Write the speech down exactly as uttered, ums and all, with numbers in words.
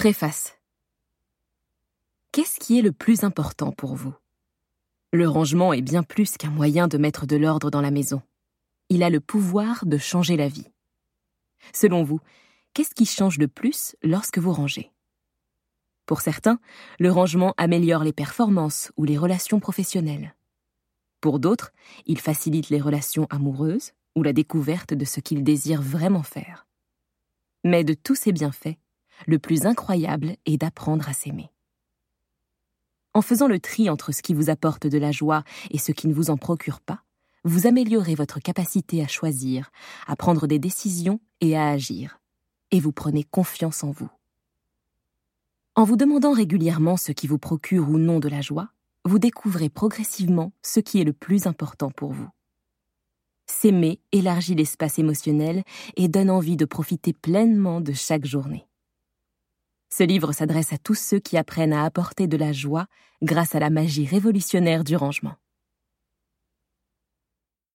Préface. Qu'est-ce qui est le plus important pour vous ? Le rangement est bien plus qu'un moyen de mettre de l'ordre dans la maison. Il a le pouvoir de changer la vie. Selon vous, qu'est-ce qui change le plus lorsque vous rangez ? Pour certains, le rangement améliore les performances ou les relations professionnelles. Pour d'autres, il facilite les relations amoureuses ou la découverte de ce qu'ils désirent vraiment faire. Mais de tous ces bienfaits, le plus incroyable est d'apprendre à s'aimer. En faisant le tri entre ce qui vous apporte de la joie et ce qui ne vous en procure pas, vous améliorez votre capacité à choisir, à prendre des décisions et à agir. Et vous prenez confiance en vous. En vous demandant régulièrement ce qui vous procure ou non de la joie, vous découvrez progressivement ce qui est le plus important pour vous. S'aimer élargit l'espace émotionnel et donne envie de profiter pleinement de chaque journée. Ce livre s'adresse à tous ceux qui apprennent à apporter de la joie grâce à la magie révolutionnaire du rangement.